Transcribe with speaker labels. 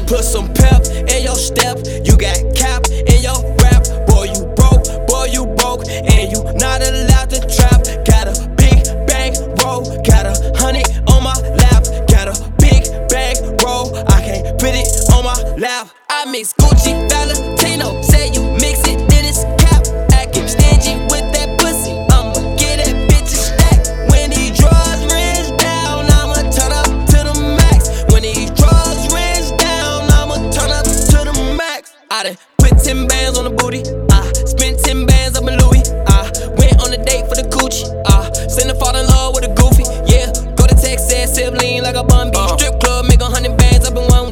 Speaker 1: Put some pep in your step. You got cap in your rap. Boy, you broke, and you not allowed to trap. Got a big bang roll, got 100 on my lap. Got a big bang roll, I can't put it on my lap. I mix Gucci, Valentino, say you mix it, then it's cap. Acting stingy with that pussy, I'ma get that bitch a stack. When these drugs rinse down, I'ma turn up to the max. When these drugs rinse down, I'ma turn up to the max. I done put 10 bands on the booty.